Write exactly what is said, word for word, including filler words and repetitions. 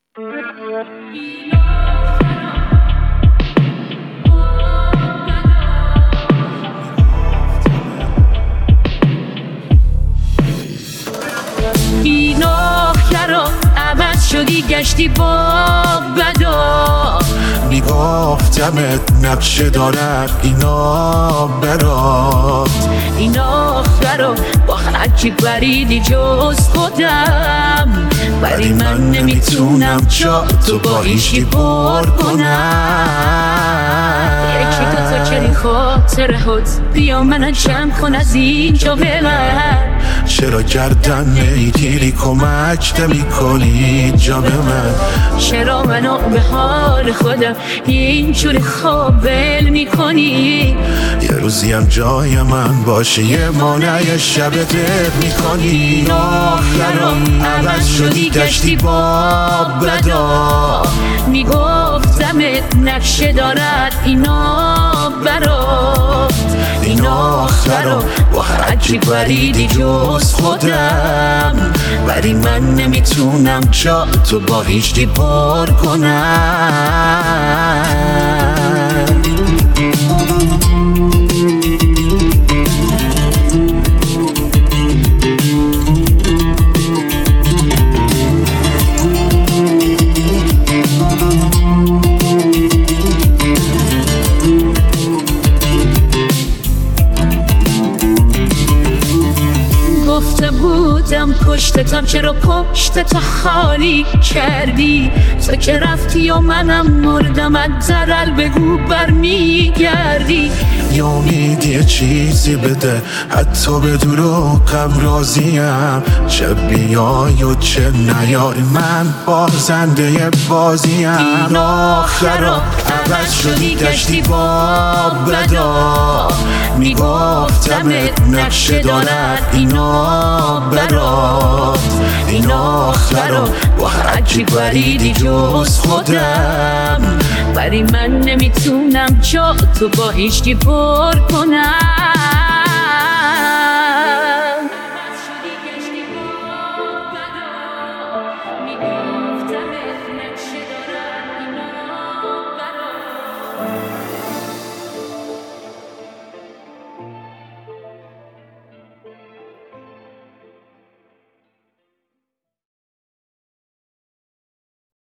بی‌ناخرا عوض شدی گشتی با بدا، میگفتمت نقشه دارد اینا برات. این آخرا با هرکی بریدی جز خودم، ولی من نمیتونم جا تو با هیچی پر کنم. یکی تا تا چنین خاطره هات بیا منو جمع کن از اینجا ببر. چرا گردن نمیگیری کمک نمی کنی جا به من؟ چرا منو به حال خودم اینجوری خوابل میکنی؟ یه روزی هم جای من باشی یه مانع شب دل میکنی. آخرا عوض شدی گشتی با بدا، میگفتمت نقشه دارد اینا برات. این آخرا با هرکی بریدی جز خودم، ولی من نمیتونم جا تو با هیچی پر کنم. گفته بودم پشتتم چرا پشتت خالی کردی؟ تو که رفتی و منم مردم از ضرر بگو برمیگردی. یا امید یه چیزی بده حتی به دروغم راضیم، چه بیای و چه نیای من بازنده بازیم. این آخرا عوض شدی گشتی با بدا، میگفتمت نقشه دارد اینا برات. این آخرا با هرکی بریدی جز خودم، ولی من نمیتونم جا تو با هیچکی پر کنم. میگفتمت نقشه دارد اینا برات.